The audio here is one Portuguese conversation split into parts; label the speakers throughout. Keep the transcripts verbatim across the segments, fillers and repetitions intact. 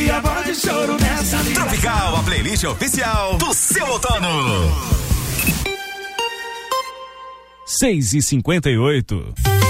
Speaker 1: e a voz de choro nessa ligação.
Speaker 2: Tropical, a playlist oficial do seu outono.
Speaker 3: seis e cinquenta e oito.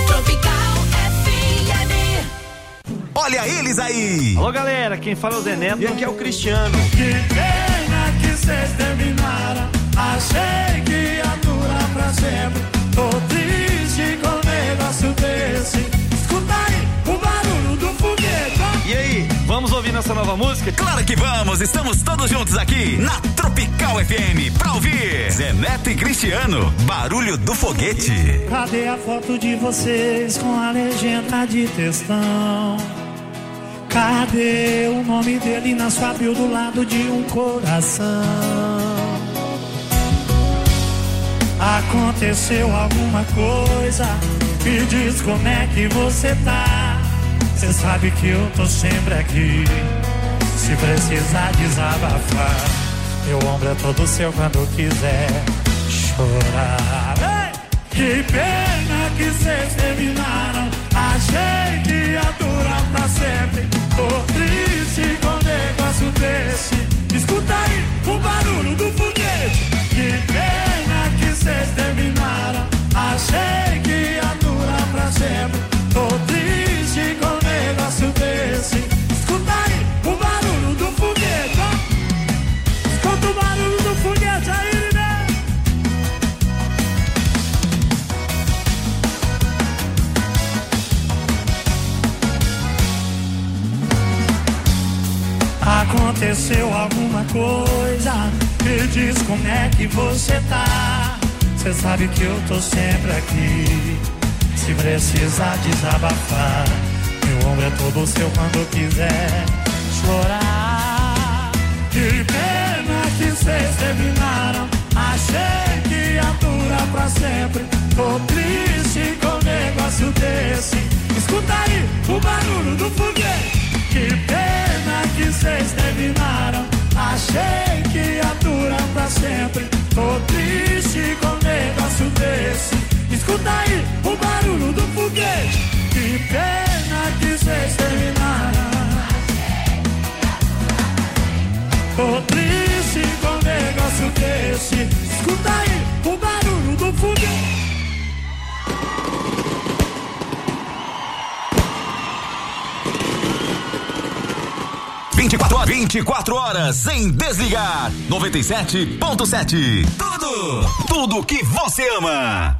Speaker 2: Olha eles aí!
Speaker 4: Alô, galera, quem fala é o Zé Neto.
Speaker 5: E aqui é o Cristiano.
Speaker 1: Que pena que vocês terminaram. Achei que ia durar pra sempre. Tô triste com um negócio desse. Escuta aí o barulho do foguete.
Speaker 4: E aí, vamos ouvir nossa nova música?
Speaker 2: Claro que vamos! Estamos todos juntos aqui na Tropical F M pra ouvir Zé Neto e Cristiano, Barulho do Foguete.
Speaker 1: Cadê a foto de vocês com a legenda de textão? Cadê o nome dele na sua bio do lado de um coração? Aconteceu alguma coisa? Me diz como é que você tá. Cê sabe que eu tô sempre aqui. Se precisar desabafar, meu ombro é todo seu quando quiser chorar. Ei! Que pena que cês terminaram. Achei que ia durar pra sempre. Tô triste com um negócio desse. Escuta aí o barulho do foguete. Que pena que cês terminaram. Achei que ia durar pra sempre. Tô triste com um negócio desse. Escuta aí o barulho do foguete. Escuta o barulho do foguete aí, né? Aconteceu alguma coisa? Me diz como é que você tá. Cê sabe que eu tô sempre aqui. Se precisar desabafar, meu ombro é todo seu quando quiser chorar. Que pena que cês terminaram. Achei que ia durar pra sempre. Tô triste com um negócio desse. Escuta aí o barulho do foguete. Que pena que cês terminaram. Achei que ia durar pra sempre. Tô triste com um negócio desse. Escuta aí o barulho do foguete. Que pena que cês terminaram. Tô triste com um negócio desse. Escuta aí o barulho do foguete.
Speaker 2: vinte e quatro horas, vinte e quatro horas sem desligar. noventa e sete ponto sete. Tudo, tudo que você ama.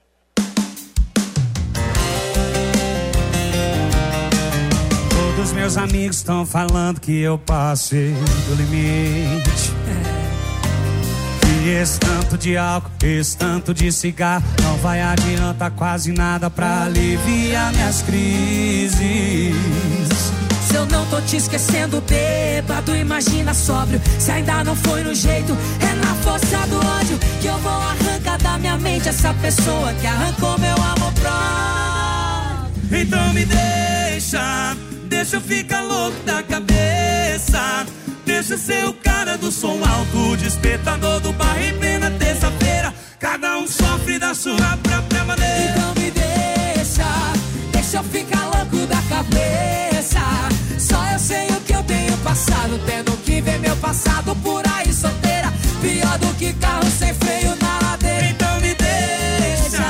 Speaker 1: Todos meus amigos estão falando que eu passei do limite. E esse tanto de álcool, esse tanto de cigarro não vai adiantar quase nada pra aliviar minhas crises.
Speaker 6: Se eu não tô te esquecendo, bêbado, imagina sóbrio. Se ainda não foi no jeito, é na força do ódio que eu vou arrancar da minha mente essa pessoa que arrancou meu amor próprio.
Speaker 1: Então me deixa, deixa eu ficar louco da cabeça. Deixa eu ser o cara do som alto, despertador do bar em plena terça-feira. Cada um sofre da sua própria maneira.
Speaker 6: Então me deixa, deixa eu ficar louco da cabeça. Só eu sei o que eu tenho passado, tendo que ver meu passado por aí solteira. Pior do que carro sem freio na ladeira.
Speaker 1: Então me deixa.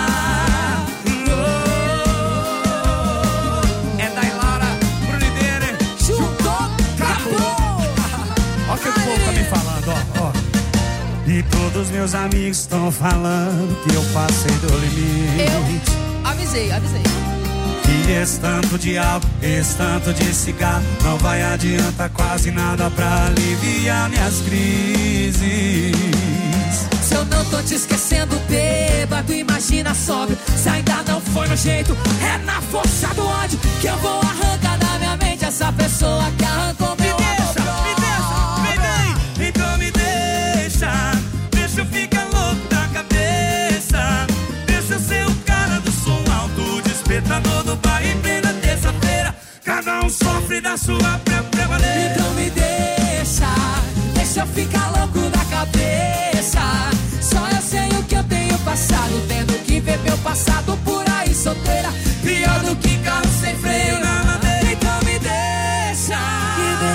Speaker 6: Oh, é da Laura Brunideira. Chutou, acabou.
Speaker 1: Ó que o povo tá me falando, ó, ó. E todos meus amigos estão falando que eu passei do limite.
Speaker 6: Eu avisei, avisei.
Speaker 1: E esse tanto de álcool, esse tanto de cigarro não vai adiantar quase nada pra aliviar minhas crises.
Speaker 6: Se eu não tô te esquecendo, bêbado, imagina sóbrio. Se ainda não foi no jeito, é na força do ódio que eu vou arrancar da minha mente essa pessoa que arrancou meu amor.
Speaker 1: Me deixa, me deixa, então me deixa. Deixa eu ficar louco da cabeça. Deixa eu ser o cara do som alto, despertador do bar em plena terça-feira. Cada um sofre da sua própria maneira.
Speaker 6: Então me deixa, deixa eu ficar louco da cabeça. Só eu sei o que eu tenho passado, tendo que ver meu passado por aí solteira. Pior do que carro sem freio na madeira. Então me deixa, me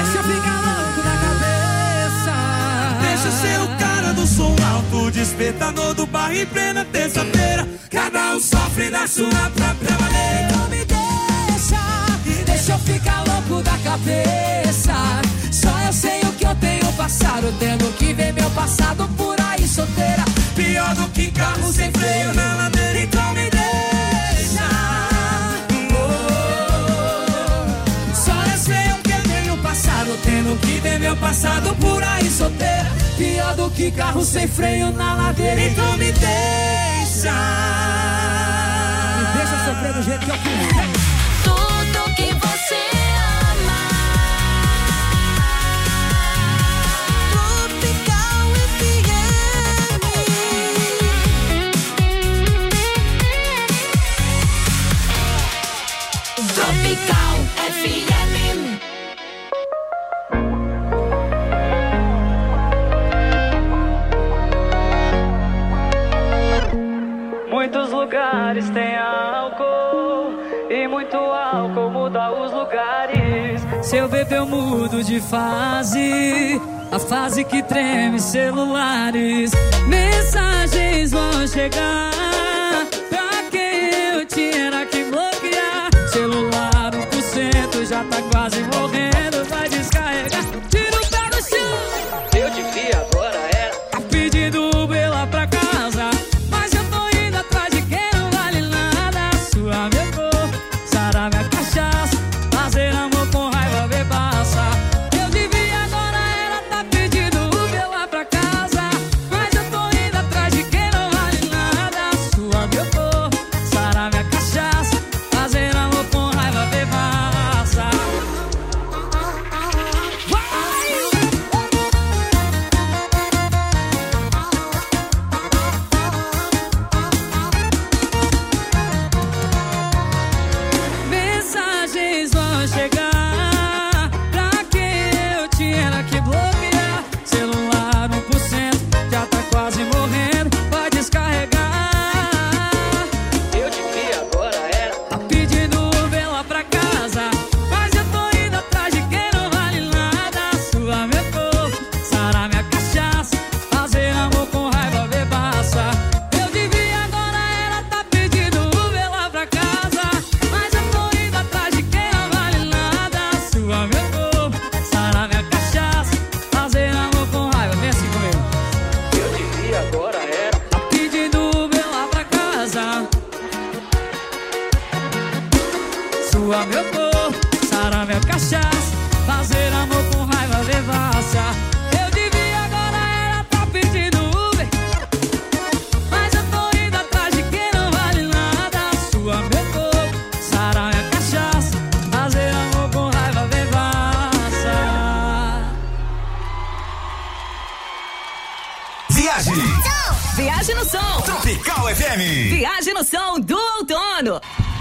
Speaker 1: som alto, despertador do bairro em plena terça-feira. Cada um sofre na sua própria maneira.
Speaker 6: Então me deixa, deixa eu ficar louco da cabeça. Só eu sei o que eu tenho passado, tendo que ver meu passado por aí solteira.
Speaker 1: Pior do que carro sem freio na ladeira. Então me deixa.
Speaker 6: oh. Só eu sei o que eu tenho passado, tendo que ver meu passado por aí solteira. Pior do que carro sem freio na ladeira.
Speaker 1: Então me deixa.
Speaker 6: Me deixa sofrer do jeito que eu quiser.
Speaker 5: Tudo que você ama. Tropical F M. Tropical F M.
Speaker 4: Muitos lugares tem álcool e muito álcool muda os lugares.
Speaker 6: Se eu beber eu mudo de fase, a fase que treme celulares. Mensagens vão chegar pra quem eu tinha que bloquear. Celular um por cento já tá quase morrendo, vai descarregar. Tira o pé do chão.
Speaker 4: Eu devia agora era
Speaker 6: Tá pedindo Uber lá pra casa, mas eu tô indo atrás de quem não vale nada. Sua minha cor, sarar minha cachaça, fazer amor com raiva bebaça. Eu devia agora era tá pedindo Uber lá pra casa, mas eu tô indo atrás de quem não vale nada. Sua minha cor, sarar minha cachaça, fazer amor com raiva bebaça. Mensagens vão chegar pra quem eu tinha que bloquear. Celular um por cento já tá quase morrendo, vai descarregar.
Speaker 4: Eu devia agora era
Speaker 6: Tá pedindo Uber lá pra casa, mas eu tô indo atrás de quem não vale nada. Sua meu corpo, sarar minha cachaça, fazer amor com raiva bebaça. Eu devia agora era tá pedindo Uber lá pra casa, mas eu tô indo atrás de quem não vale nada. Sua meu corpo, sarar minha cachaça, fazer amor com raiva. Vem assim comigo.
Speaker 4: Eu devia agora era
Speaker 6: Tá pedindo Uber lá pra casa. Sua meu corpo, sarar minha cachaça, fazer amor com raiva devassa. Eu devia agora era tá pedindo Uber, mas eu tô indo atrás de quem não vale nada. Sua meu corpo, sarar minha cachaça, fazer amor com raiva devassa.
Speaker 2: Viaje.
Speaker 7: Viagem no som.
Speaker 2: Tropical F M.
Speaker 7: Viagem no som do outono.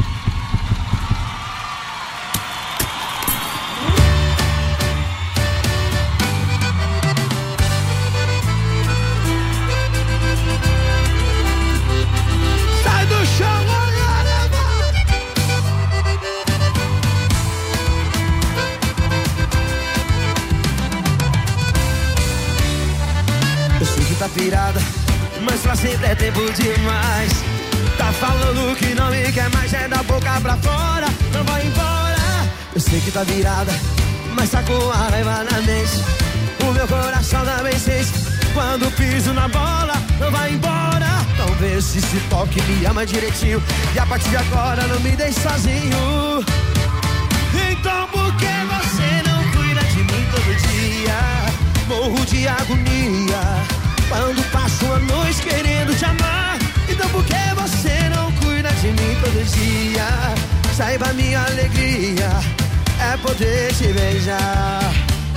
Speaker 1: Sai do chão agora,
Speaker 8: Eu sei que tá pirada, mas pra sempre é tempo demais. Tá falando que não me quer mais, é da boca pra fora, não vai embora. Eu sei que tá virada, mas tá com a raiva na mente. O meu coração também sente quando piso na bola, não vai embora. Então vê se esse toque me ama direitinho, e a partir de agora não me deixe sozinho. Então por que você não cuida de mim todo dia? Morro de agonia quando passo a noite querendo te amar. Então por que você não cuida de mim todo dia? Saiba minha alegria é poder te beijar.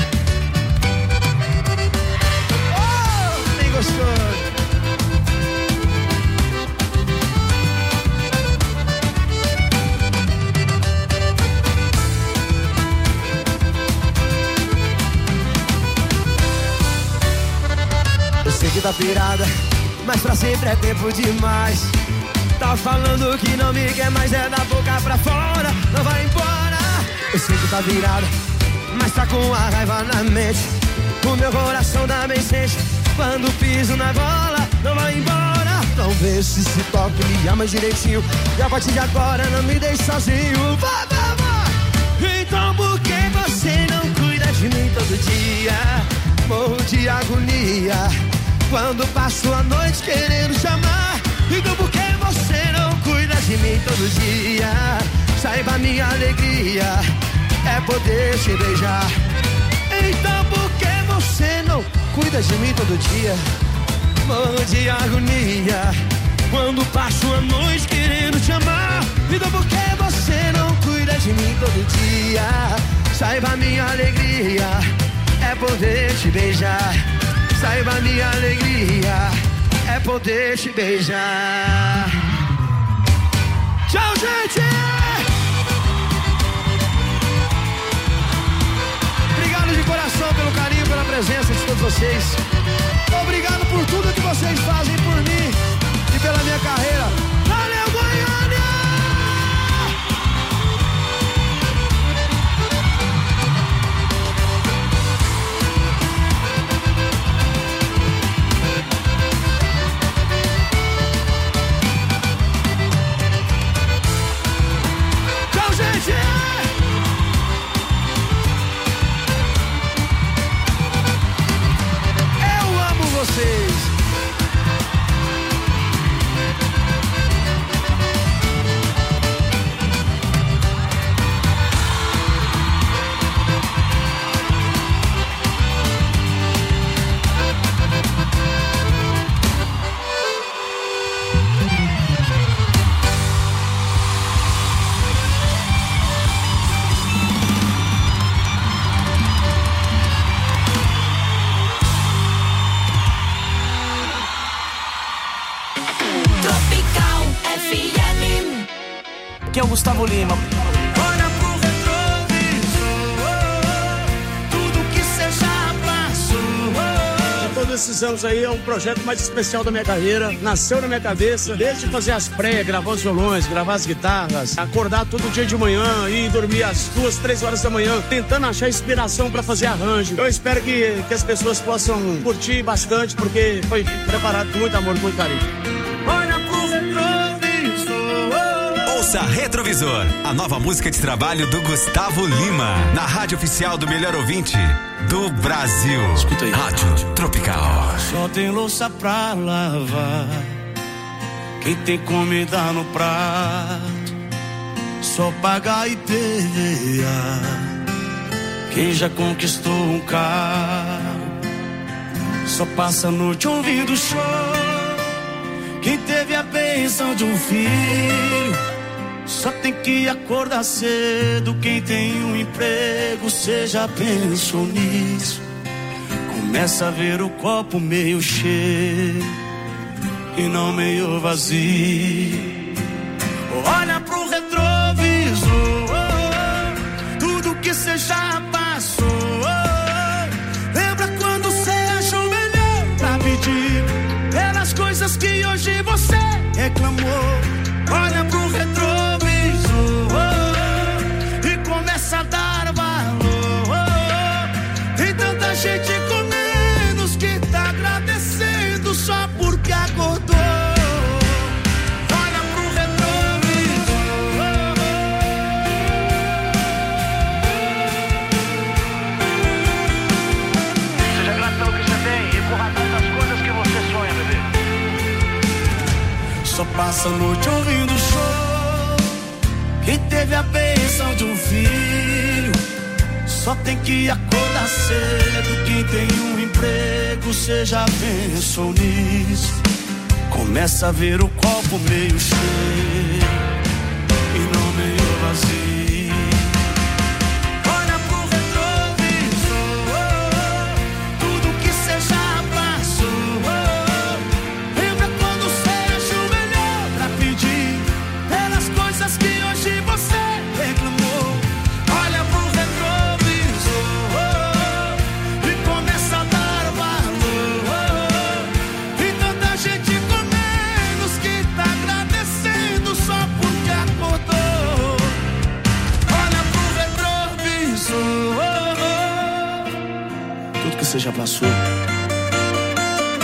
Speaker 8: Oh, bem gostoso. Eu sei que tá pirada, mas pra sempre é tempo demais. Tá falando que não me quer mais, é da boca pra fora, não vai embora. Eu sei que tá virada, mas tá com a raiva na mente. O meu coração também sente Quando piso na bola, não vai embora. Então vê se se toca e me ama direitinho. E a partir de agora não me deixe sozinho. Vai, vai, vai. Então por que você não cuida de mim todo dia? Morro de agonia quando passo a noite querendo chamar. Então por que você não cuida de mim todo dia? Saiba minha alegria é poder te beijar. Então por que você não cuida de mim todo dia? Morro de agonia quando passo a noite querendo te amar. Então por que você não cuida de mim todo dia? Saiba minha alegria é poder te beijar. Saiba minha alegria é poder te beijar. Tchau, gente! Obrigado de coração pelo carinho, pela presença de todos vocês. Obrigado por tudo que vocês fazem por mim e pela minha carreira. Valeu, Goiânia! Tchau, gente! Eu amo vocês!
Speaker 9: Aqui é o Gustavo Lima.
Speaker 8: Olha pro retrovisor, tudo que cê já passou.
Speaker 10: De todos esses anos aí é um projeto mais especial da minha carreira. Nasceu na minha cabeça, desde fazer as pré, gravar os violões, gravar as guitarras, acordar todo dia de manhã e dormir às duas, três horas da manhã, tentando achar inspiração pra fazer arranjo. Eu espero que, que as pessoas possam curtir bastante, porque foi preparado com muito amor, com muito carinho.
Speaker 8: Olha pro retrovisor.
Speaker 2: Ouça Retrovisor, a nova música de trabalho do Gustavo Lima, na rádio oficial do melhor ouvinte do Brasil.
Speaker 9: Escuta aí.
Speaker 2: Rádio Tropical.
Speaker 1: Só tem louça pra lavar, quem tem comida no prato, só pagar I P V A. Quem já conquistou um carro, só passa a noite ouvindo show. Quem teve a bênção de um filho, só tem que acordar cedo. Quem tem um emprego, cê já pensou nisso? Começa a ver o copo meio cheio e não meio vazio. Olha pro retrovisor, tudo que cê já passou. Lembra quando cê achou melhor pra pedir pelas coisas que hoje você reclamou. Olha pro retrovisor e começa a dar valor. Tem tanta gente com menos que tá agradecendo só porque acordou. Olha pro retrovisor. Seja grato pelo que você tem e corra atrás das coisas que você sonha, bebê. Só passa a noite ouvindo show. Quem teve a bênção de um filho, só tem que acordar cedo. Quem tem um emprego, cê já pensou nisso? Começa a ver o copo meio cheio e não meio vazio. Olha pro retrovisor, tudo que cê já passou. Lembra quando cê achou melhor pra pedir pelas coisas que hoje você reclamou. Olha pro retrovisor e começa a dar valor. Tem tanta gente com menos que tá agradecendo só porque acordou. Olha pro retrovisor,
Speaker 10: Tudo que você já passou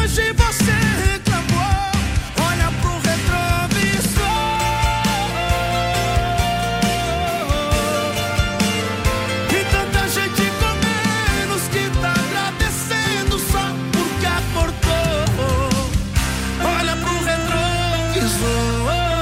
Speaker 8: longe você reclamou, olha pro retrovisor. E tanta gente com menos que tá agradecendo só porque acordou. Olha pro retrovisor.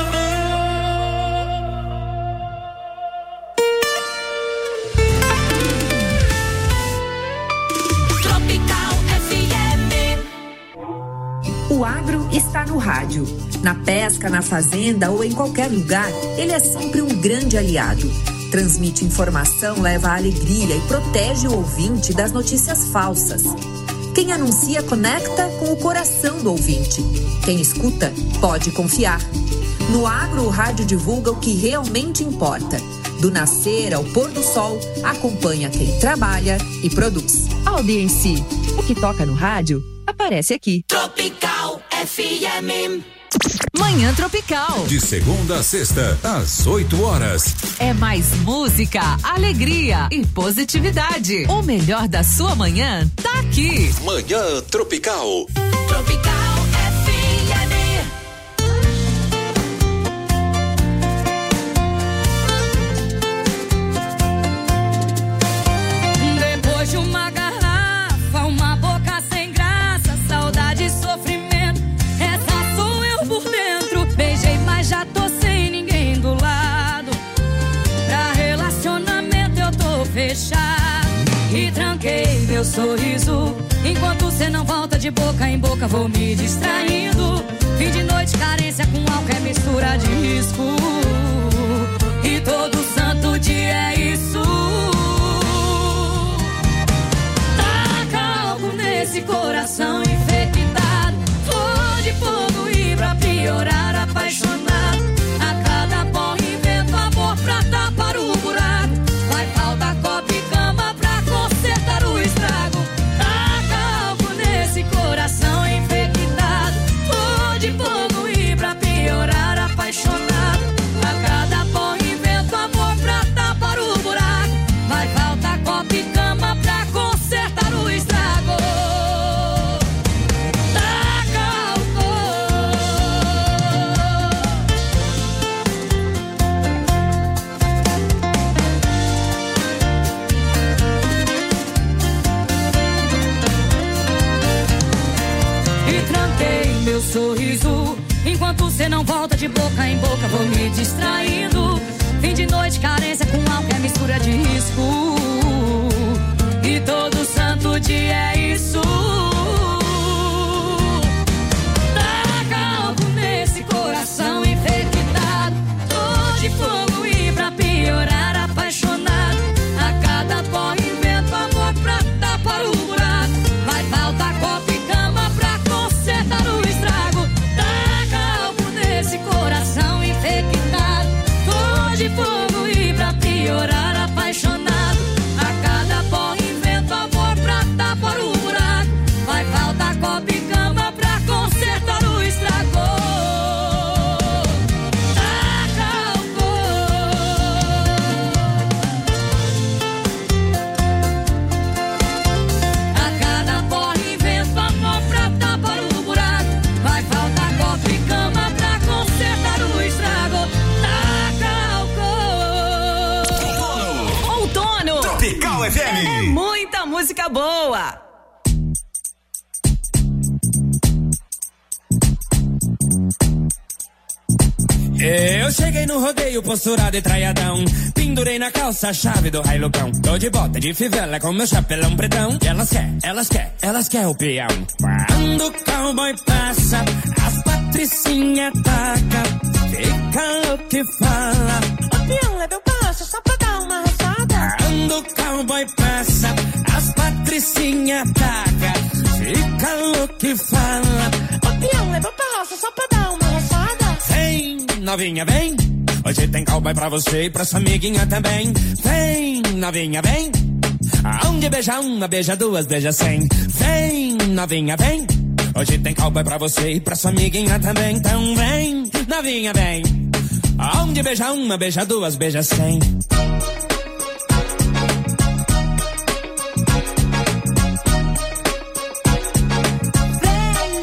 Speaker 11: O agro está no rádio. Na pesca, na fazenda ou em qualquer lugar, ele é sempre um grande aliado. Transmite informação, leva alegria e protege o ouvinte das notícias falsas. Quem anuncia conecta com o coração do ouvinte. Quem escuta pode confiar. No agro, o rádio divulga o que realmente importa. Do nascer ao pôr do sol, acompanha quem trabalha e produz.
Speaker 12: Audiência. O que toca no rádio aparece aqui.
Speaker 5: Tropical F M.
Speaker 7: Manhã Tropical.
Speaker 2: De segunda a sexta, às oito horas.
Speaker 7: É mais música, alegria e positividade. O melhor da sua manhã tá aqui.
Speaker 2: Manhã Tropical.
Speaker 5: Tropical F M.
Speaker 6: Depois de uma garrafa, uma boca sem graça, saudade e sofrimento, essa sou eu por dentro. Beijei, mas já tô sem ninguém do lado. Pra relacionamento eu tô fechado. E tranquei meu sorriso. Enquanto cê não volta de boca em boca, vou me distraindo. Fim de noite, carência com álcool é mistura de risco. E todo santo dia é isso. Esse coração infectado, flor de fogo e pra piorar apaixonado. A cada porra invento amor pra tapar o buraco. Vai faltar copo e cama pra consertar o estrago. Taca álcool nesse coração infectado, flor de fogo e pra piorar apaixonado. A cada porra invento amor pra tapar o buraco. Vai faltar copo e cama pra consertar o estrago. Meu sorriso, enquanto cê não volta de boca em boca, vou me distraindo. Fim de noite, carência com álcool é mistura de risco. E todo santo dia é isso. Taca álcool nesse coração infectado, tô de fogo e pra piorar apaixonado. A cada porra invento amor pra tapar o buraco. Vai faltar copo e cama pra consertar o estrago. Taca álcool nesse coração infectado, tô de fogo e pra piorar apaixonado. A cada porra invento amor pra tapar o buraco. Vai faltar copo e cama pra consertar o estrago. Taca álcool. A cada porra invento amor pra tapar o buraco. Vai faltar copo e cama pra consertar o estrago. Taca álcool.
Speaker 7: Outono.
Speaker 2: Tropical F M.
Speaker 7: É muita música boa.
Speaker 8: Eu cheguei no rodeio posturado e traiadão. Pendurei na calça a chave do railucão. Tô de bota de fivela com meu chapelão pretão. E elas quer, elas quer, elas quer o peão. Quando o cowboy passa, as patricinha taca. Fica o que fala. O peão leva o passo só pra dar uma roçada. Quando o cowboy passa, as patricinha taca. Fica o que fala. O peão leva o passo só pra dar uma roçada. Vem, novinha, vem. Hoje tem cowboy pra você e pra sua amiguinha também. Vem, novinha, vem. Aonde beija uma, beija duas, beija cem. Vem, novinha, vem. Hoje tem cowboy pra você e pra sua amiguinha também. Então vem, novinha, vem. Aonde beija uma, beija duas, beija cem. Vem,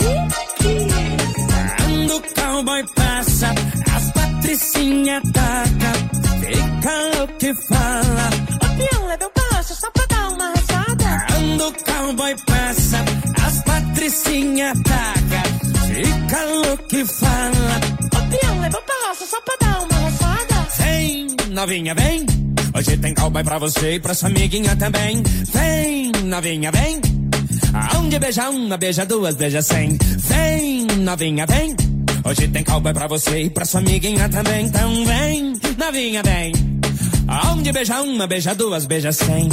Speaker 8: novinha taca, fica o que fala.
Speaker 13: O peão leva um passo só pra dar uma roçada.
Speaker 8: Quando o cowboy passa, as patricinha taca, fica o que fala.
Speaker 13: O peão leva um passo só pra dar uma roçada.
Speaker 8: Vem, novinha, vem. Hoje tem cowboy pra você e pra sua amiguinha também. Vem, novinha, vem. Aonde beija uma, beija duas, beija cem. Vem, novinha, vem. Hoje tem cowboy pra você e pra sua amiguinha também. Então vem, novinha, vem. Aonde beija uma, beija duas, beija cem.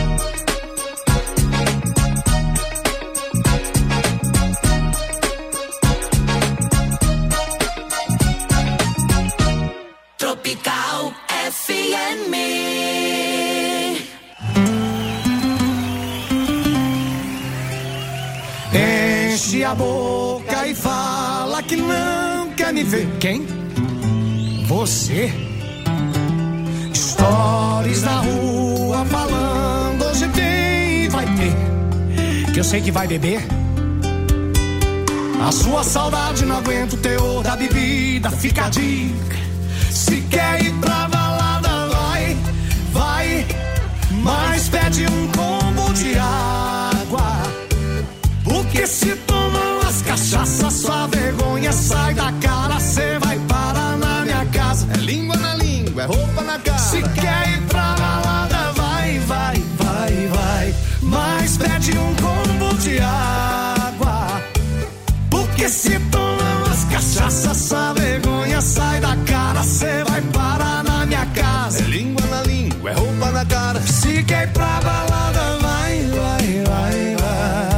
Speaker 5: Tropical F M.
Speaker 14: Enche a boca e fala que não quer me ver. Quem? Você. Stories na rua falando hoje tem, vai ter. Que eu sei que vai beber. A sua saudade não aguenta o teor da bebida. Fica a dica. Se quer ir pra balada, vai, vai. Mas pede um combo de água. Porque se tomar umas cachaças, sua vergonha sai da cara. Cê vai parar na minha casa.
Speaker 15: É língua na língua, é roupa na cara.
Speaker 14: Se quer ir pra balada, vai, vai, vai, vai. Mas pede um combo de água. Porque se tomar umas cachaças, sua vergonha sai da cara. Cê vai parar na minha casa.
Speaker 15: É língua na língua, é roupa na cara.
Speaker 14: Se quer ir pra balada, vai, vai, vai, vai.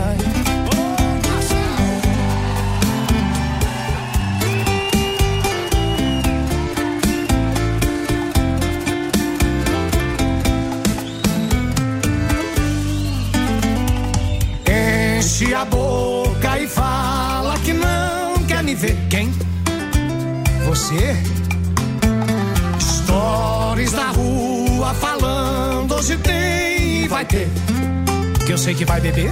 Speaker 14: Enche a boca e fala que não quer me ver. Quem? Você. Stories na rua falando hoje tem e vai ter. Que eu sei que vai beber.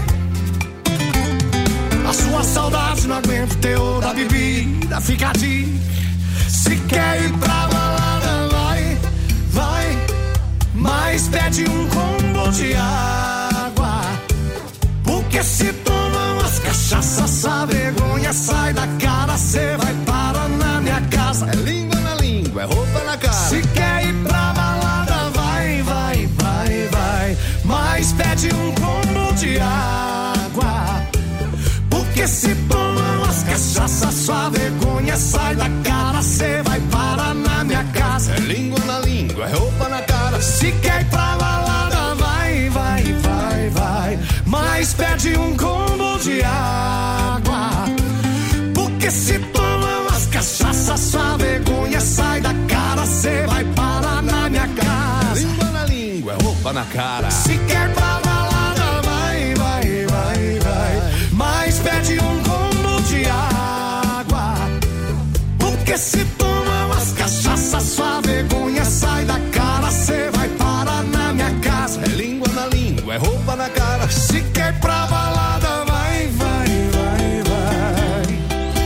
Speaker 14: A sua saudade não aguenta o teor da bebida. Fica a dica. Se quer ir pra balada, vai, vai. Mas pede um combo de água. Porque se toma umas cachaças, essa vergonha sai da cara. Cê vai parar na minha casa.
Speaker 15: É língua na língua, é roupa na cara.
Speaker 14: Se quer ir pra balada, vai, vai, vai, vai. Mas pede um combo de água. Porque se toma umas cachaças, sua vergonha sai da cara. Cê vai parar na minha casa.
Speaker 15: É língua na língua, é roupa na cara.
Speaker 14: Se quer ir pra balada, vai, vai, vai, vai. Mas pede um combo de água. Porque se toma umas cachaças, sua vergonha sai da cara. Cê vai parar na minha casa.
Speaker 15: Língua na língua, é roupa na cara.
Speaker 14: Se quer pra balada, vai, vai, vai, vai. Mas pede um combo de água. Porque se toma umas cachaças, sua vergonha sai da cara. Cê vai parar na minha casa.
Speaker 15: É língua na língua, é roupa na cara.
Speaker 14: Se quer pra balada, vai, vai, vai, vai.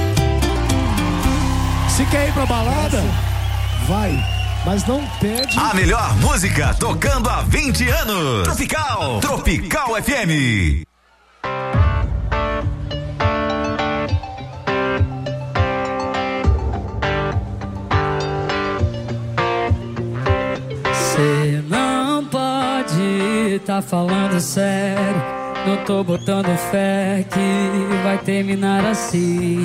Speaker 14: Se quer ir pra balada, vai. Mas não pede.
Speaker 2: A melhor música tocando há vinte anos. Tropical, Tropical F M.
Speaker 6: Cê não pode tá falando sério. Não tô botando fé que vai terminar assim.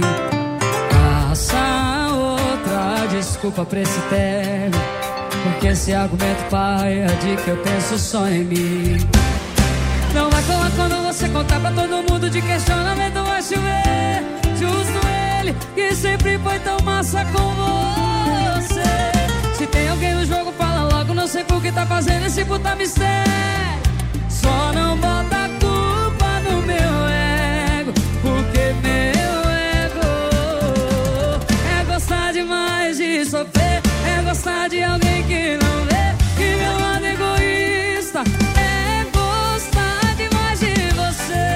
Speaker 6: Caça outra desculpa pra esse término, porque esse argumento paia de que eu penso só em mim. Não vai colar quando você contar pra todo mundo de questionamento vai chover. Justo ele que sempre foi tão massa com você. Se tem alguém no jogo, fala logo. Não sei por que tá fazendo esse puta mistério. Só não bota a culpa no meu ego, porque meu ego é gostar demais de sofrer. É gostar de alguém que não vê que meu lado egoísta é gostar demais de você.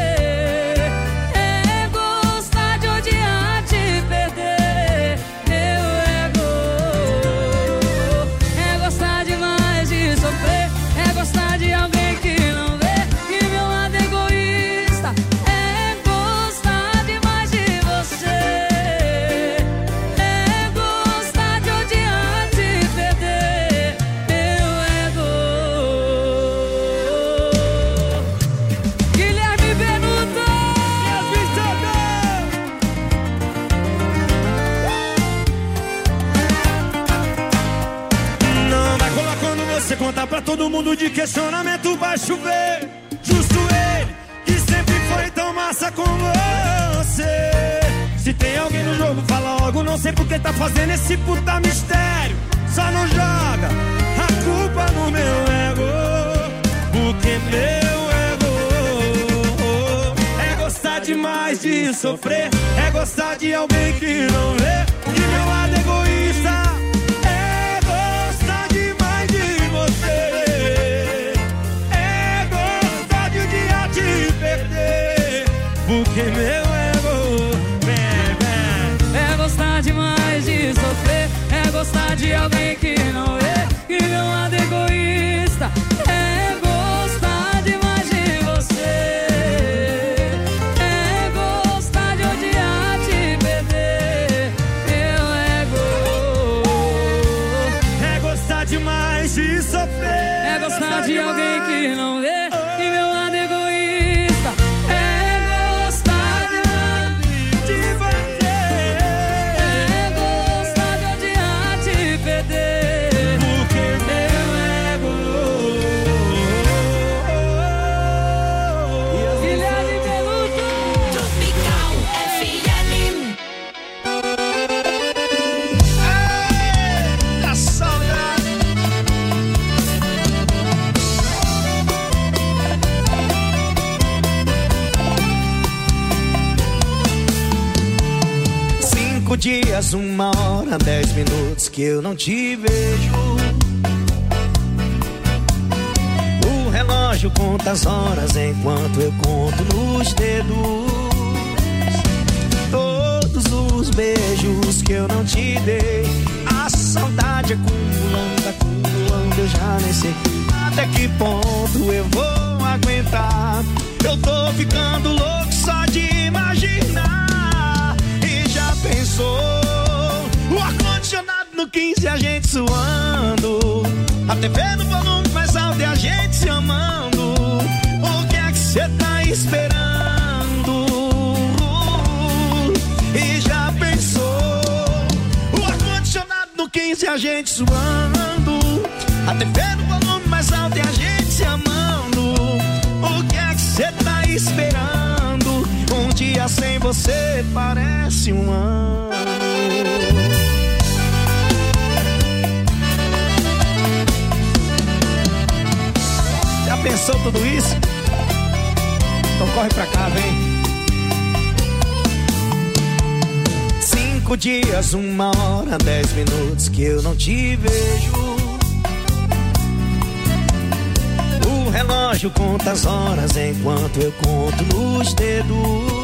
Speaker 6: É gostar de odiar, te perder. Meu ego
Speaker 14: você conta pra todo mundo de questionamento vai chover. Justo ele, que sempre foi tão massa com você. Se tem alguém no jogo, fala logo. Não sei por que tá fazendo esse puta mistério. Só não joga a culpa no meu ego, porque meu ego é gostar demais de sofrer. É gostar de alguém que não vê que meu lado egoísta. É gostar demais de você. É gostar de um dia te perder, porque meu demais de sofrer. É gostar de alguém que não vê que meu lado egoísta. É gostar demais de você. É gostar de odiar te perder. Meu ego é gostar demais de sofrer. É gostar de alguém que não vê que meu lado egoísta. É gostar demais de você. Dias, uma hora, dez minutos que eu não te vejo. O relógio conta as horas enquanto eu conto nos dedos. Todos os beijos que eu não te dei. A saudade acumulando, acumulando, eu já nem sei até que ponto eu vou aguentar. Eu tô ficando louco só de imaginar. Pensou o ar-condicionado no quinze, a gente suando, a T V no volume mais alto e a gente se amando. O que é que cê tá esperando? E já pensou o ar-condicionado no quinze, a gente suando, a T V no volume mais alto e a gente se amando. O que é que cê tá esperando? Um dia sem você parece um ano. Já pensou tudo isso? Então corre pra cá, vem. Cinco dias, uma hora, dez minutos que eu não te vejo. O relógio conta as horas enquanto eu conto nos dedos.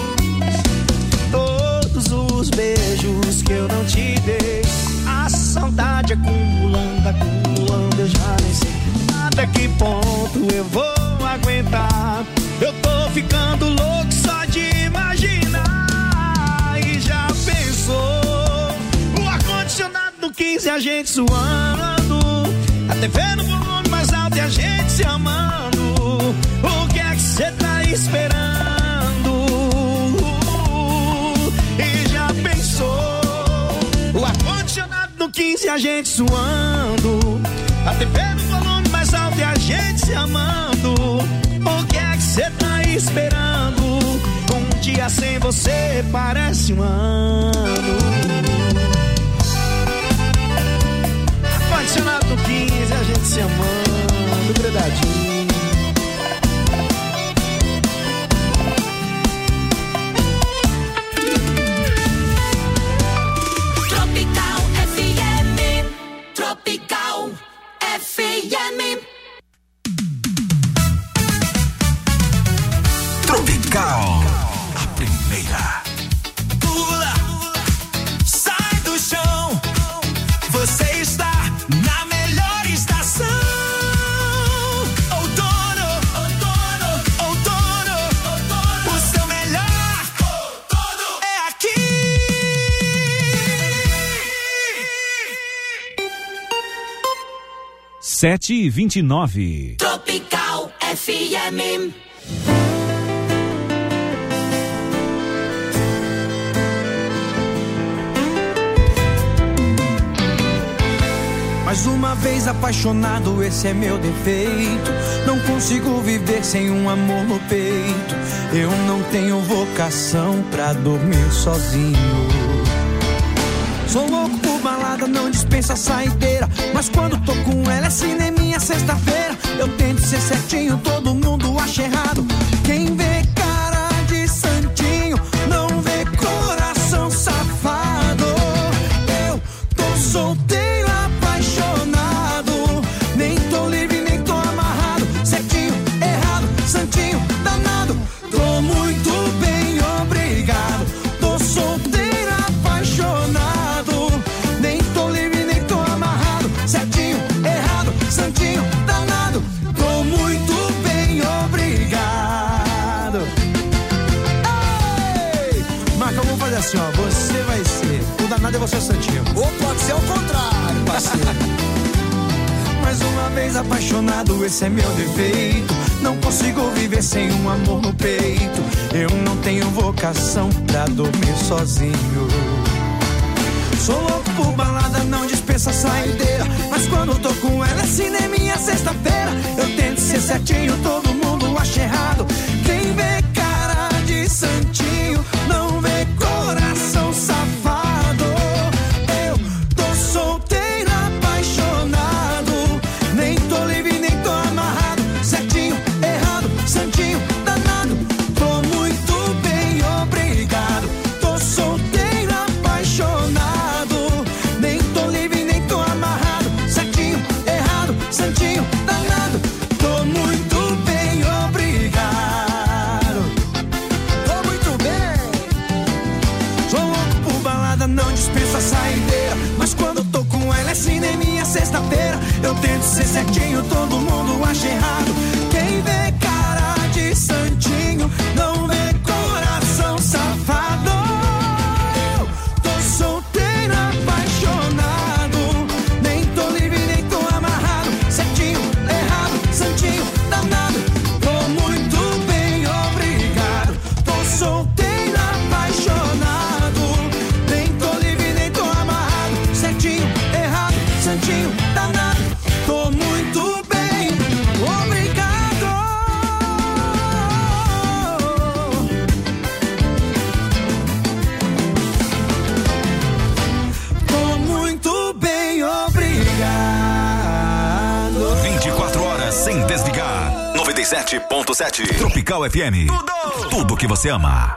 Speaker 14: Todos os beijos que eu não te dei. A saudade acumulando, acumulando, eu já nem sei até que ponto eu vou aguentar. Eu tô ficando louco só de imaginar. E já pensou o ar-condicionado no quinze, a gente suando, a T V no volume mais alto e a gente se amando. O que é que cê tá esperando? E já pensou o ar-condicionado no quinze, a gente suando, a T V no volume mais alto e a gente se amando. O que é que cê tá esperando? Um dia sem você parece um ano. Ar-condicionado no quinze, a gente se amando, grudadinho.
Speaker 5: Tropical F M, Tropical F M.
Speaker 2: Tropical, a primeira.
Speaker 16: Pula, sai do chão. Você está na melhor estação. Outono, outono, outono, outono. O seu melhor outono é aqui.
Speaker 3: Sete e vinte e nove.
Speaker 5: Tropical F M.
Speaker 8: Mais uma vez apaixonado, esse é meu defeito. Não consigo viver sem um amor no peito. Eu não tenho vocação pra dormir sozinho. Sou louco por balada, não dispensa saideira. Mas quando tô com ela é cineminha sexta-feira. Eu tento ser certinho, todo mundo acha errado. Quem vê cara de santinho não vê coração safado. Eu tô solteiro, apaixonado. Nem tô livre, nem tô amarrado. Certinho, errado, santinho, danado. Tô muito bem, obrigado. Tô solteiro, apaixonado. Nem tô livre, nem tô amarrado. Certinho, errado, santinho, danado. Tô muito bem, obrigado. Ei! Marca, vamos fazer assim, ó. Você vai ser o danado e você é o santinho.
Speaker 17: Ou pode ser o contrário, parceiro.
Speaker 8: Mais uma vez apaixonado, esse é meu defeito. Não consigo viver sem um amor no peito. Eu não tenho vocação pra dormir sozinho. Sou louco por balada, não dispensa saideira. Mas quando tô com ela é cineminha sexta-feira. Eu tento ser certinho, todo mundo acha errado. Quem vê cara de santinho não vê coração safado. Eu tô solteiro, apaixonado. Nem tô livre, nem tô amarrado. Certinho, errado, santinho, danado. Tô muito bem, obrigado. Tô solteiro, apaixonado. Nem tô livre, nem tô amarrado. Certinho, errado, santinho, danado. Tô muito bem, obrigado. Tô muito bem. Sou louco por balada, não dispensa saideira. Mas quando tô com ela é cineminha sexta-feira. Eu tento ser certinho, todo mundo acha errado. Quem vê cara de santinho não vê coração safado. Tô solteiro, apaixonado. Nem tô livre, nem tô amarrado. Certinho, errado, santinho, danado. Tô muito bem, obrigado. Tô solteiro, apaixonado. Nem tô livre, nem tô amarrado. Certinho, errado, santinho, danado. Tô muito bem, obrigado. Tô muito bem, obrigado.
Speaker 2: vinte e quatro horas sem desligar. noventa e sete ponto sete. Tropical F M. Tudo. Tudo que você ama.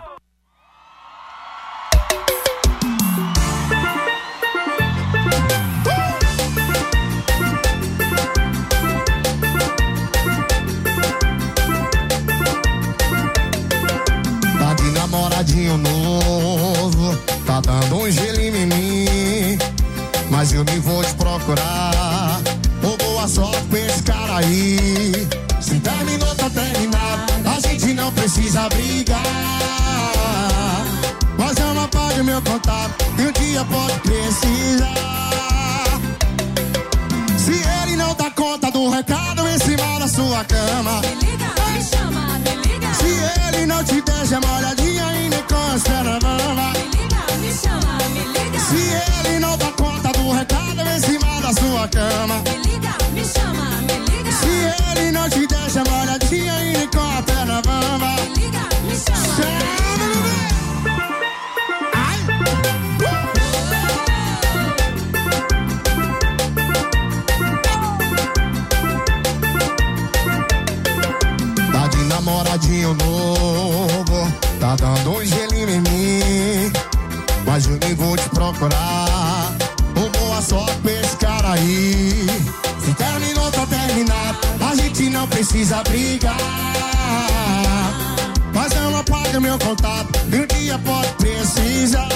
Speaker 14: Tá de namoradinho novo, tá dando um gelinho em mim. Mas eu nem vou te procurar. Ô, boa sorte pra esse cara aí. Se terminou, tá terminado. A gente não precisa brigar. Mas eu não apague meu contato e um dia pode precisar. Se ele não dá conta do recado em cima da sua cama,
Speaker 6: Me liga, me chama, me liga.
Speaker 14: se ele não te deixa molhadinha e nem consta na mama,
Speaker 6: Me liga, me chama, me liga.
Speaker 14: se ele não dá conta do recado em cima da sua cama,
Speaker 6: Me liga, me chama, me liga.
Speaker 14: se ele não te deixa molhadinha e nem consta na mama,
Speaker 6: Me liga, me chama.
Speaker 14: chama, bebê. Ai. Tá de namoradinho novo, tá dando um gelinho em mim. Mas eu nem vou te procurar. Ô, boa sorte pra esse cara aí. Se terminou, tá terminado. A gente não precisa brigar. Mas não apaga meu contato e um dia pode precisar.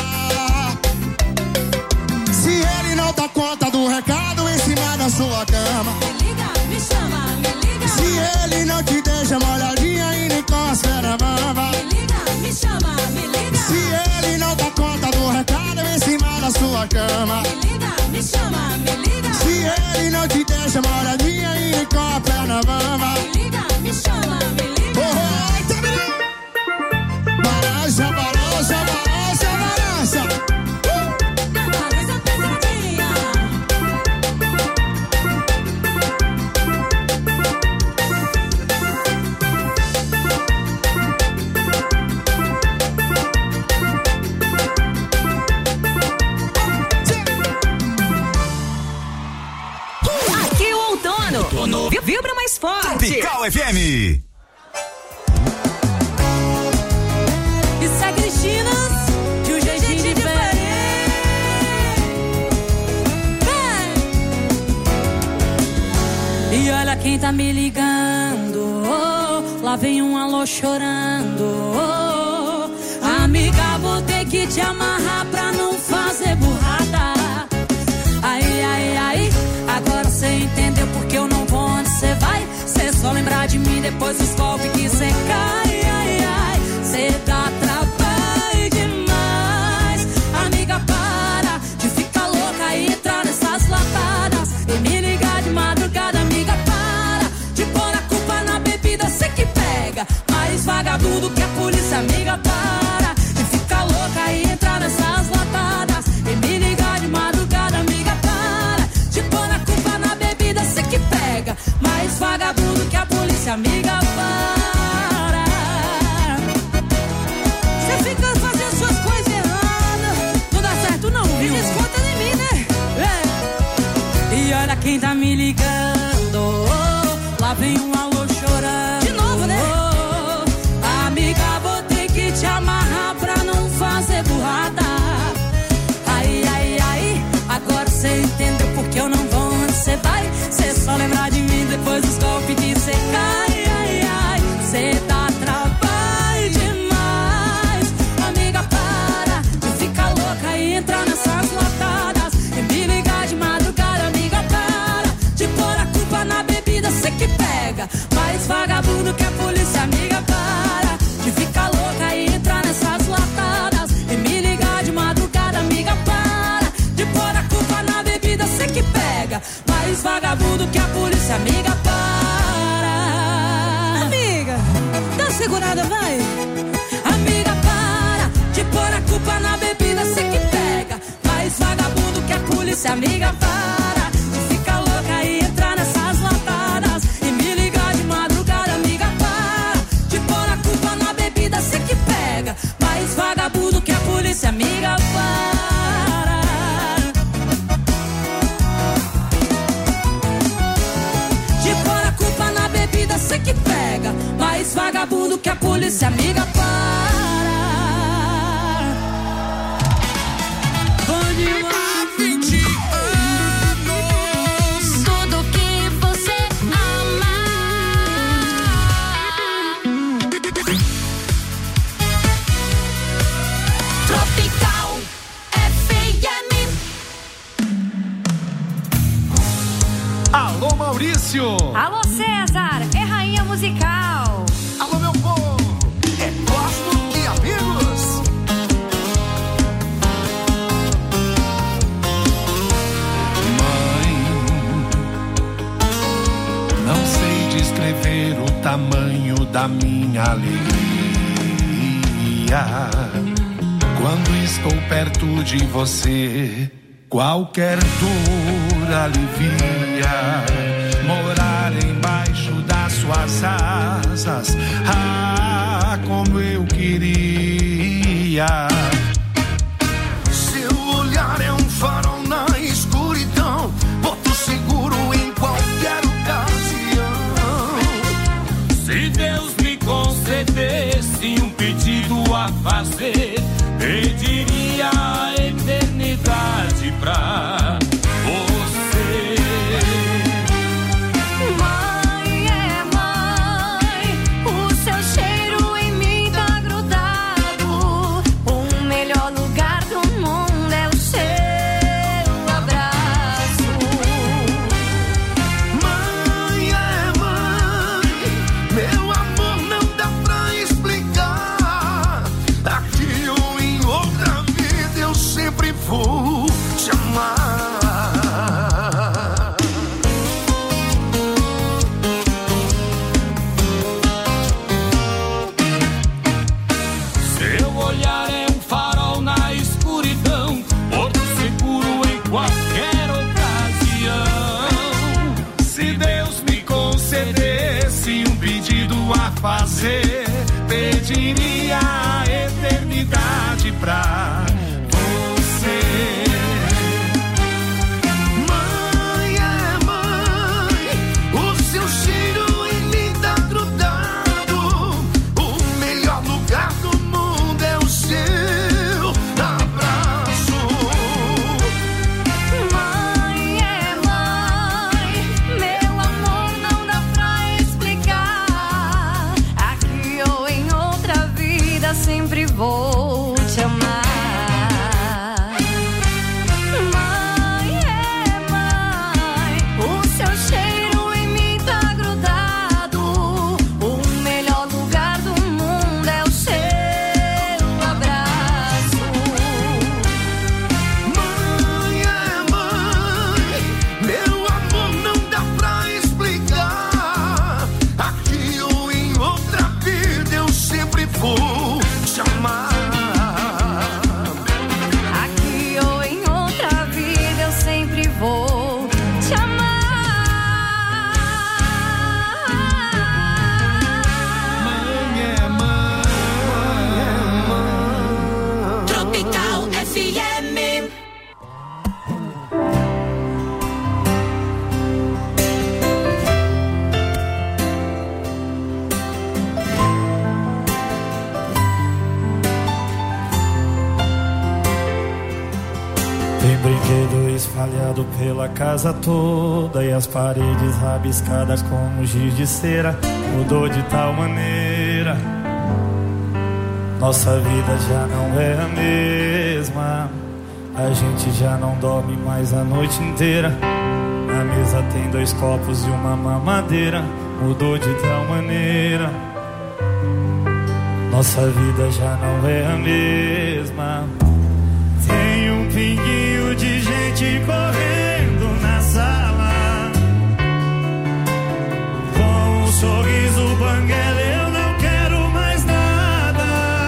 Speaker 14: Se ele não dá conta do recado em cima da sua cama,
Speaker 6: Me liga, me chama, me liga.
Speaker 14: se ele não te deixa molhadinha e nem consta na mama,
Speaker 6: Me liga, me chama, me liga.
Speaker 14: se ele não dá conta do recado em cima da sua cama,
Speaker 6: Me liga, me chama, me liga.
Speaker 14: se ele não te deixa molhadinha e nem consta na mama,
Speaker 6: Me liga, me chama, me liga.
Speaker 14: oh, oh, terminou. Balança, balança, balança, balança.
Speaker 6: Na balança pesadinha.
Speaker 7: ano. Vibra mais forte.
Speaker 2: Tropical F M.
Speaker 6: Isso é Cristinas, de um jeitinho diferente. Vem. E olha quem tá me ligando, oh, lá vem um alô chorando, oh, amiga, vou ter que te amarrar pra não fazer burrada. Aí, aí, aí, agora cê entendeu porque eu não vou onde cê vai. Cê só lembrar de mim depois dos golpes que cê cai. Ai, ai, cê dá trabalho demais. Amiga, para de ficar louca e entrar nessas latadas e me ligar de madrugada. Amiga, para de pôr a culpa na bebida, cê que pega mais vagabundo que a polícia. Amiga, para de ficar louca e entrar nessas latadas e me ligar de madrugada. Amiga, para de pôr a culpa na bebida, cê que pega mais vagabundo que a polícia. Amiga, para. Cê fica fazendo suas coisas erradas, não dá certo não, viu? Me desconta de mim, né? É. E olha quem tá me ligando, oh, lá vem um alô chorando. De novo, né? Oh, amiga, vou ter que te amarrar pra não fazer burrada. Ai, ai, ai, agora cê entendeu porque eu não vou onde cê vai. Cê só lembrar de mim depois dos golpes que cê cai. Ai, ai, cê dá trabalho demais. Amiga, para de ficar louca e entrar nessas latadas e me ligar de madrugada. Amiga, para de pôr a culpa na bebida, cê que pega mais vagabundo que a polícia. Amiga, para de ficar louca e entrar nessas latadas e me ligar de madrugada. Amiga, para de pôr a culpa na bebida, cê que pega mais vagabundo que a polícia. Amiga, para. Amiga, dá uma segurada, vai. Amiga, para de pôr a culpa na bebida, cê que pega mais vagabundo que a polícia. Amiga, para de ficar louca e entrar nessas latadas e me ligar de madrugada. Amiga, para de pôr a culpa na bebida, cê que pega mais vagabundo que a polícia. Amiga, para. De pôr a culpa na bebida, cê que pega mais vagabundo que a polícia. Amiga, para. Bom demais.
Speaker 5: Tudo que você ama. Tropical F M.
Speaker 15: Alô, Maurício!
Speaker 18: Alô, César, é rainha musical.
Speaker 15: Alô, meu povo! É Cosmo e amigos!
Speaker 14: Mãe, não sei descrever o tamanho da minha alegria quando estou perto de você. Qualquer dor alivia. Morar embaixo das suas asas, ah, como eu queria.
Speaker 8: Seu olhar é um farol na escuridão, porto seguro em qualquer ocasião.
Speaker 14: Se Deus me concedesse um pedido a fazer, pediria a eternidade pra você.
Speaker 18: Mãe é mãe, o seu cheiro em mim tá grudado. O melhor lugar do mundo é o seu abraço.
Speaker 8: Mãe é mãe, meu amor não dá pra explicar. Aqui ou em outra vida eu sempre vou te amar.
Speaker 14: Seu olhar é um farol na escuridão, porto seguro em qualquer ocasião. Se Deus me concedesse um pedido a fazer, pediria a eternidade pra você.
Speaker 8: Mãe é mãe,
Speaker 1: espalhado pela casa toda e as paredes rabiscadas como giz de cera. Mudou de tal maneira, nossa vida já não é a mesma. A gente já não dorme mais a noite inteira. Na mesa tem dois copos e uma mamadeira. Mudou de tal maneira, nossa vida já não é a mesma. Tem um pinguinho de gente correndo na sala, com um sorriso banguela, eu não quero mais nada.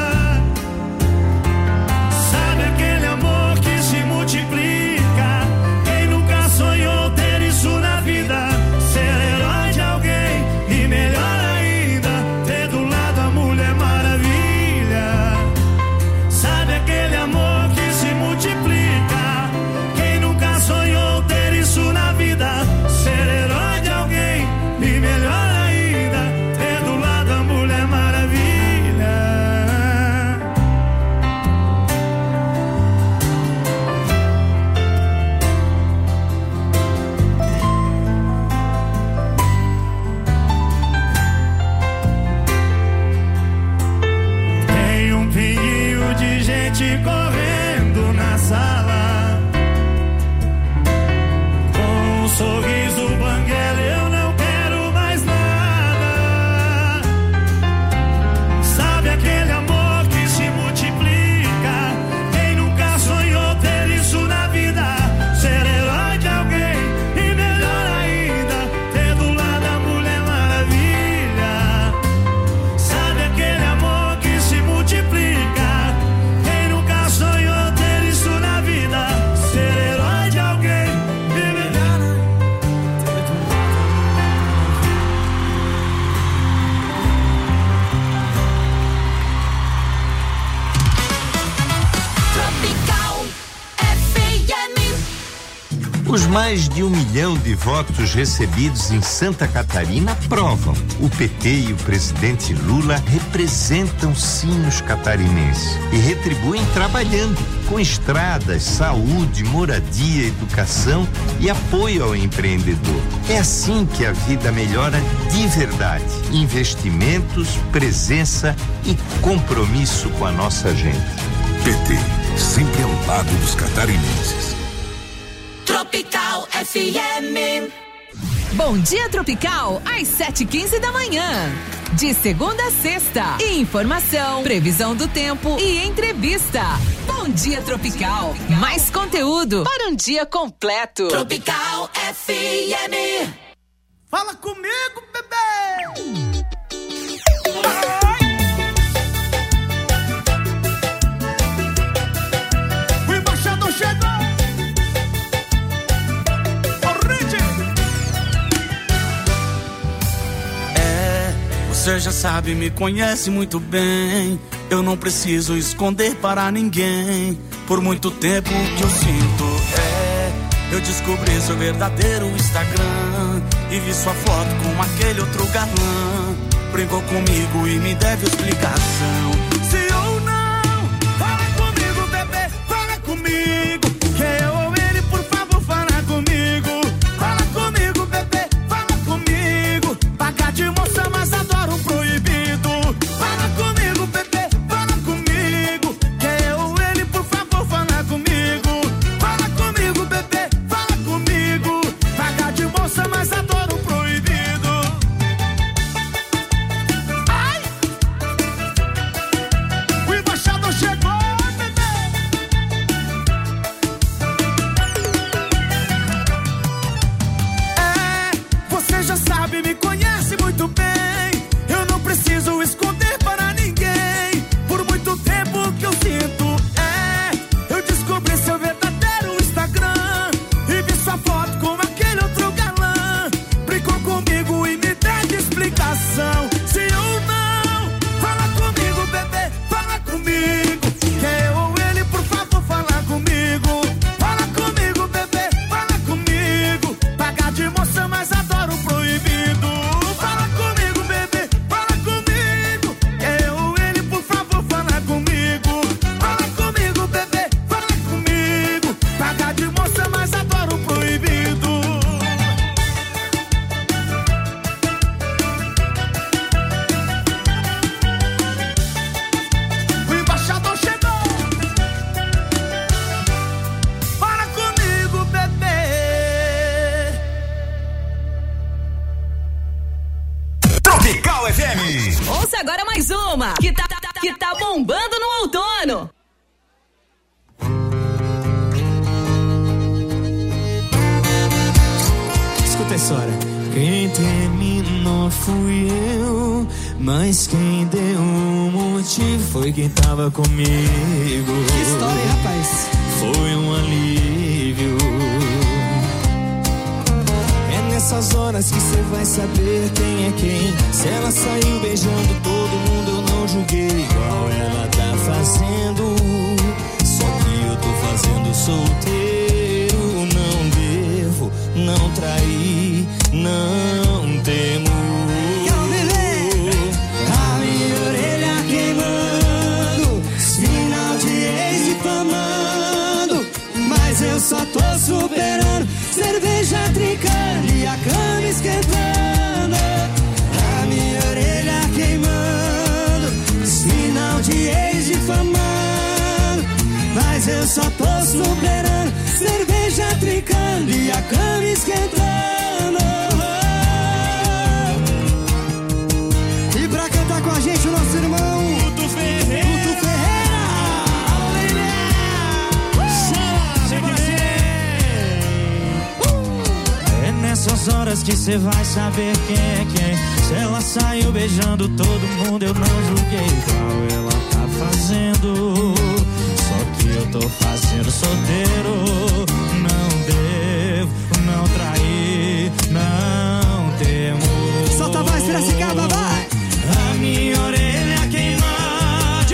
Speaker 1: Sabe aquele amor que se multiplica? Quem nunca sonhou ter isso na vida? Ser herói de alguém e melhor ainda, ter do lado a Mulher Maravilha. Sabe aquele amor que se multiplica? Quem nunca sonhou ter isso na vida? Ser herói de alguém e melhor ainda, ter do lado a Mulher Maravilha. Tem um pinguinho de gente correndo na sala, com um sorriso banguela, eu não quero mais nada. Sabe aquele amor que se multiplica? Quem nunca sonhou ter isso na vida? Ser herói de alguém e melhor ainda, ter do lado a Mulher Maravilha. Sabe aquele amor que se multiplica? Quem nunca sonhou ter isso na vida? Ser herói de alguém e melhor
Speaker 5: Tropical F M.
Speaker 19: Os mais de um milhão de votos recebidos em Santa Catarina provam: o P T e o presidente Lula representam sim os catarinenses e retribuem trabalhando com estradas, saúde, moradia, educação e apoio ao empreendedor. É assim que a vida melhora de verdade. Investimentos, presença e compromisso com a nossa gente.
Speaker 2: P T, sempre ao lado dos catarinenses.
Speaker 5: Tropical F M.
Speaker 7: Bom dia, Tropical, às sete e quinze da manhã. De segunda a sexta. Informação, previsão do tempo e entrevista. Bom dia, Tropical. Mais conteúdo para um dia completo.
Speaker 5: Tropical F M.
Speaker 14: Fala comigo, bebê! O embaixador chegou!
Speaker 9: É, você já sabe, me conhece muito bem. Eu não preciso esconder para ninguém. Por muito tempo o que eu sinto é, eu descobri seu verdadeiro Instagram e vi sua foto com aquele outro galã. Brincou comigo e me deve explicação. Se ou não, fala comigo, bebê, fala comigo. Que eu ou ele, por favor, fala comigo. Fala comigo, bebê, fala comigo. Pagar de moça, mas adoro um proibido. Fala comigo, bebê, fala comigo. Que eu ou ele, por favor, fala comigo. Fala comigo, bebê, fala comigo. Pagar de moça, mas adoro um proibido. Ai! O embaixador chegou, bebê.
Speaker 2: Tropical F M.
Speaker 7: Ouça agora mais uma que tá, que tá bombando no outono.
Speaker 8: Escuta a história. Quem terminou fui eu, mas quem deu um motivo foi quem tava comigo.
Speaker 17: Que história, hein, rapaz?
Speaker 8: Foi um alívio. É nessas horas que cê vai saber quem é quem. Se ela saiu beijando todo mundo, eu não julguei igual ela tá fazendo. Só que eu tô fazendo solteiro. Não devo, não trair, não temo.
Speaker 17: A minha orelha queimando, sinal de ex difamando, mas eu só tô superando. Cerveja trincando e a cama esquentando. A minha orelha queimando, sinal de ex difamando, mas eu só tô superando. Cerveja trincando e a cama esquentando. E pra cantar com a gente o nosso irmão Guto Ferreira. Guto Ferreira.
Speaker 8: É nessas horas que cê vai saber quem é quem. Se ela saiu beijando todo mundo, eu não julguei igual ela tá fazendo. Só que eu tô fazendo solteiro. Não devo, não trair, não temo.
Speaker 17: Solta a voz, Piracicaba, vai!
Speaker 8: A minha orelha queimar,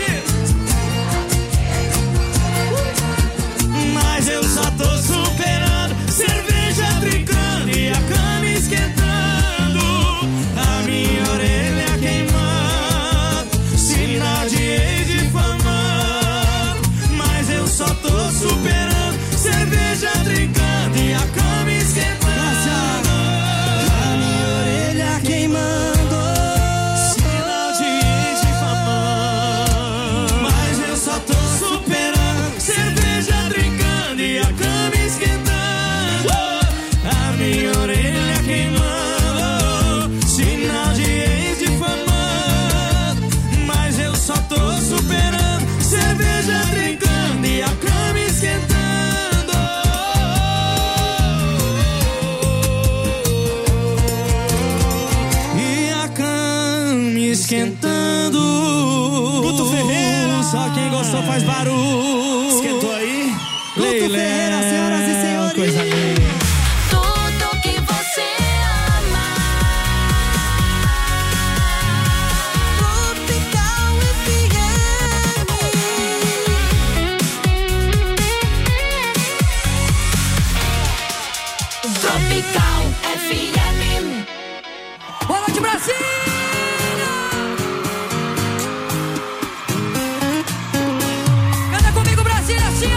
Speaker 8: mas eu só tô superando. Cerveja trincando e a cama esquentando. A minha orelha queimando, sinal de ex difamando, mas eu só tô superando. Cerveja trincando e a cama esquentando.
Speaker 17: A minha orelha queimando,
Speaker 8: sinal de ex difamando,
Speaker 17: mas eu só tô superando.
Speaker 8: cerveja trincando e a cama esquentando. A minha orelha queimando, sinal de ex difamando, mas eu só tô superando. Cerveja trincando e a cama esquentando. E a cama esquentando.
Speaker 17: Guto Ferreira.
Speaker 8: Só quem gostou faz barulho.
Speaker 17: Esquentou aí? Guto
Speaker 8: Leilé,
Speaker 17: Ferreira, senhoras e senhores.
Speaker 8: coisa linda.
Speaker 5: Tudo que você ama. Tropical F M. Tropical F M.
Speaker 6: Boa noite, Brasil! Canta comigo, Brasil, assim,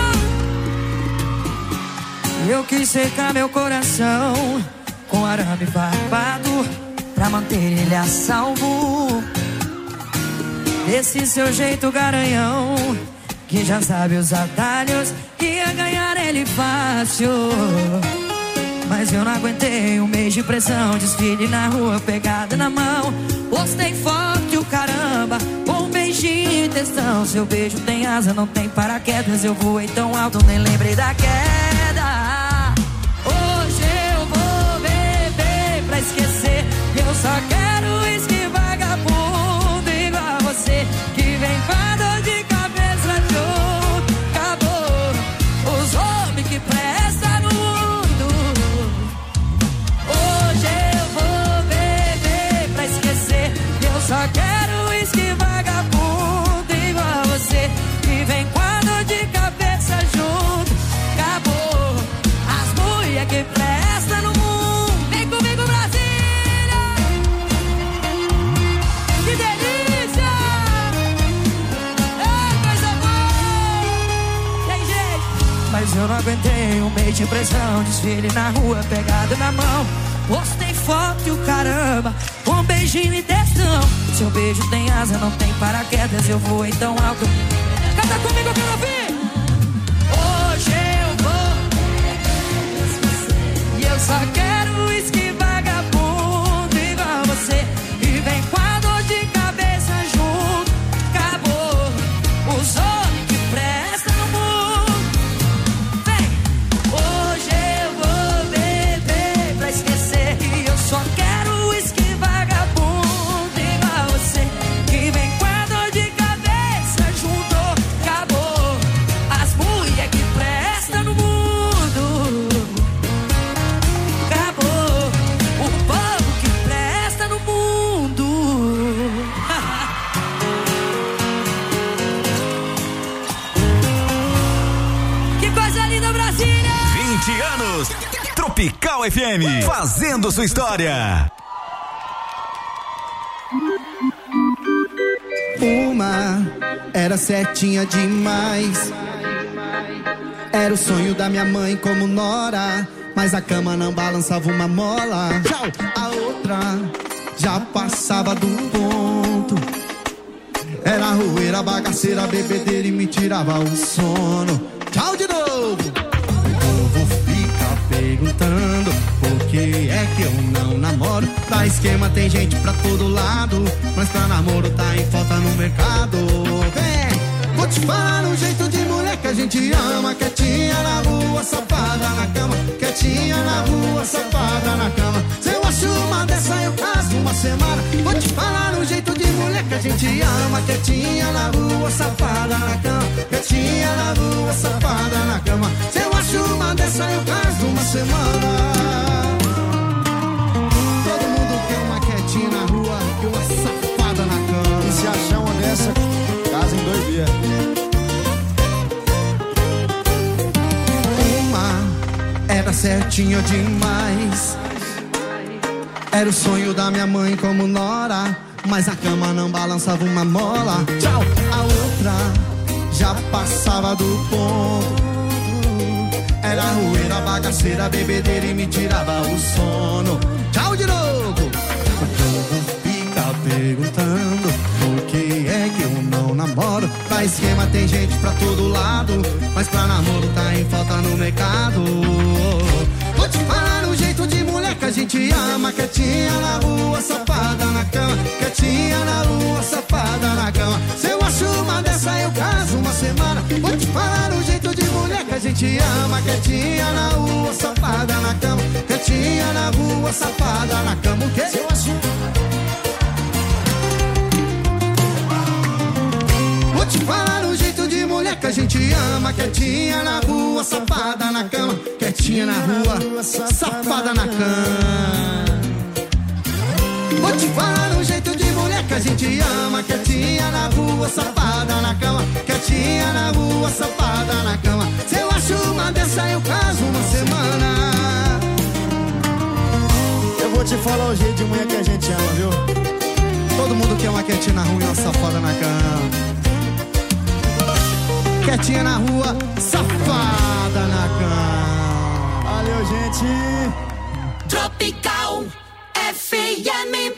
Speaker 6: ó. Eu quis secar meu coração com arame barbado pra manter ele a salvo. Desse seu jeito garanhão, que já sabe os atalhos, ia ganhar ele fácil. Mas eu não aguentei um mês de pressão, desfile na rua, pegada na mão. Postei foto, o caramba, com um beijinho e textão. Seu beijo tem asa, não tem paraquedas. Eu voei tão alto, nem lembrei da queda. Hoje eu vou beber pra esquecer. Eu só quero uísque vagabundo igual a você, que vem com a dor de cabeça junto. Acabou os homens que prestam no mundo. Hoje eu vou beber pra esquecer. Eu só quero uísque vagabundo igual a você, que vem com a dor de cabeça junto. Acabou as mulher que presta no mundo. Vem comigo, Brasília! Que delícia! É coisa boa! Tem jeito! Mas eu não aguentei um mês de pressão, desfile na rua, pegado na mão. Postei foto e o caramba, um beijinho e textão. Seu beijo tem asa, não tem paraquedas. Eu voei tão alto. Canta comigo, eu quero ouvir! Hoje eu vou, e eu só quero uísque vagabundo igual você, e vem
Speaker 2: Tropical F M, fazendo sua história.
Speaker 17: Uma era certinha demais. Era o sonho da minha mãe como nora, mas a cama não balançava uma mola. Tchau. A outra já passava do ponto. Era rueira, bagaceira, bebedeira e me tirava o sono. Tchau de novo. O povo fica perguntando por que é que eu não namoro. Pra esquema tem gente pra todo lado, mas pra namoro tá em falta no mercado. Vem, vou te falar um jeito de mulher que a gente ama. Quietinha na rua, safada na cama. Quietinha na rua, safada na cama. Se eu acho uma dessa eu caso uma semana. Vou te falar um jeito de mulher que a gente ama. Quietinha na rua, safada na cama. Quietinha na rua, safada na cama. Se eu acho uma dessa eu caso uma semana. Todo mundo quer uma quietinha na rua e uma safada na cama.
Speaker 20: E se achar uma dessa, casa em dois dias.
Speaker 17: Era certinha demais. Era o sonho da minha mãe como nora, mas a cama não balançava uma mola. Tchau. A outra já passava do ponto. Era rueira, bagaceira, bebedeira e me tirava o sono. Tchau de novo. O povo fica perguntando por que é que eu não namoro. Pra esquema tem gente pra todo lado, mas pra namoro tá em falta no mercado. Vou te falar um jeito de mulher que a gente ama. Quietinha na rua, safada na cama. Quietinha na rua, safada na cama. Se eu acho uma dessa eu caso uma semana. Vou te falar um jeito de mulher que a gente ama. Quietinha na rua, safada na cama. Quietinha na rua, safada na cama. O quê? Se eu acho... Vou te falar um jeito de mulher que a gente ama. Quietinha na rua, safada na cama. Quietinha na rua, safada na cama. Vou te falar um jeito de mulher que a gente ama. Quietinha na rua, safada na cama. Quietinha na rua, safada na cama. Se eu acho uma dessa eu caso uma semana.
Speaker 20: Eu vou te falar o jeito de mulher que a gente ama, viu?
Speaker 17: Todo mundo quer uma quietinha na rua e uma safada na cama. Quietinha na rua, safada na cama.
Speaker 20: Valeu, gente.
Speaker 5: Tropical F M.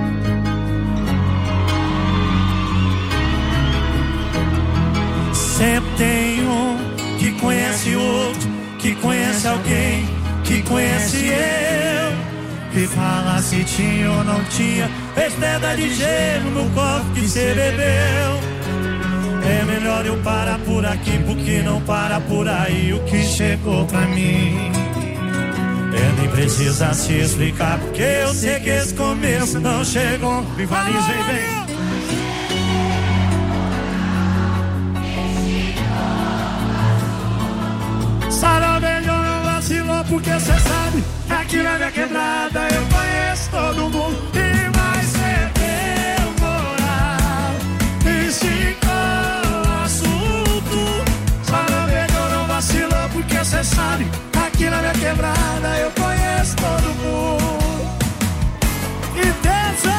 Speaker 1: Sempre tem um que conhece outro, que conhece alguém, que conhece eu. E fala se tinha ou não tinha, fez pedra de gelo no copo que cê bebeu. É melhor eu parar por aqui, porque não para por aí o que chegou pra mim. É, nem precisa se explicar, porque eu sei que esse começo não chegou. Rivalize, vem, vem. Sarau melhor não vacilou, porque cê sabe que aqui na minha quebrada eu conheço todo mundo. E vai ser meu moral, e esticou o assunto. Sarau melhor não vacilou, porque cê sabe que aqui na minha quebrada eu conheço todo mundo. E dança.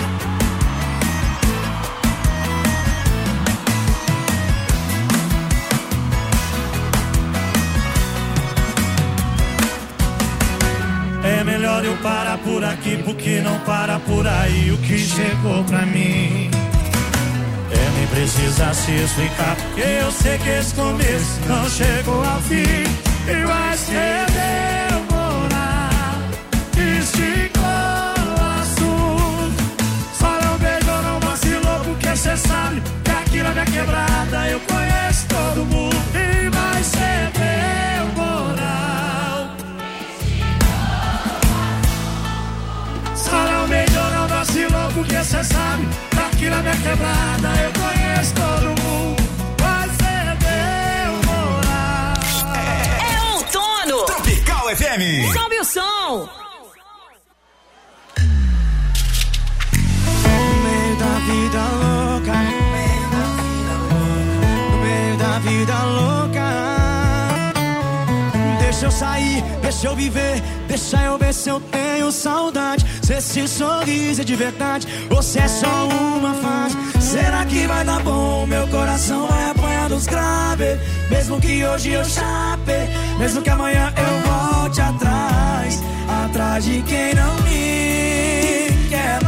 Speaker 1: É melhor eu parar por aqui, porque não para por aí o que chegou pra mim. É, nem precisa se explicar, porque eu sei que esse começo não chegou ao fim. E vai ser demorar, esticou o assunto. Só não beijou, não vacilou, porque cê sabe que aqui na minha quebrada eu conheço todo mundo. E vai ser demorar. Sarau melhor não vacilou, porque cê sabe que aqui na minha quebrada eu conheço todo mundo. Vai ser demorar.
Speaker 7: É outono.
Speaker 2: Tropical F M.
Speaker 7: Sobe o som.
Speaker 17: No meio da vida louca, no meio da vida louca, deixa eu sair, deixa Deixa eu viver, deixa eu ver se eu tenho saudade. Se esse sorriso é de verdade ou se é só uma fase. Será que vai dar bom? Meu coração vai apanhar dos graves. Mesmo que hoje eu chape, mesmo que amanhã eu volte atrás, atrás de quem não me quer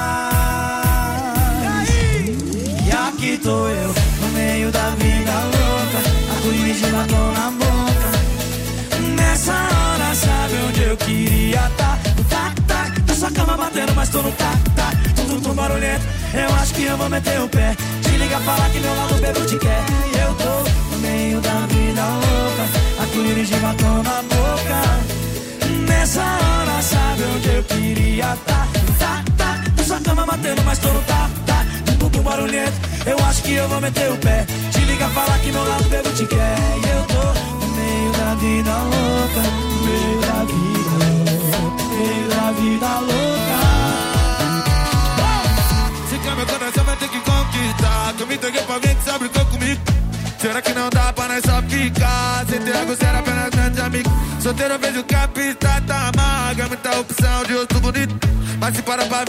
Speaker 17: mais. E aqui tô eu, no meio da vida louca, arco-íris de batom na boca. Nessa hora sabe onde eu queria tá? No tac, tac, na sua cama batendo, mas tô no tac, tac. Tum, tum, tum, barulhento, eu acho que eu vou meter o pé. Te liga, fala que meu lado bebo te quer. Eu tô no meio da vida louca, arco-íris de batom na boca. Nessa hora sabe onde eu queria tá? No tac, tac, na sua cama batendo, mas tô no tac, tac. Tum, tum, tum, barulhento, eu acho que eu vou meter o pé. Te liga, fala que meu lado bebo te quer. Eu tô no meio da vida louca, no meio da vida louca, no meio da vida louca.
Speaker 16: Se quer meu coração vai ter que conquistar, que eu me entreguei pra alguém que sabe brincou comigo. Será que não dá pra nós só ficar? Sem ter algo sério apenas grandes amigos. Solteiro eu vejo que a pista tá amarga, muita opção de rosto bonito. Mas se para pra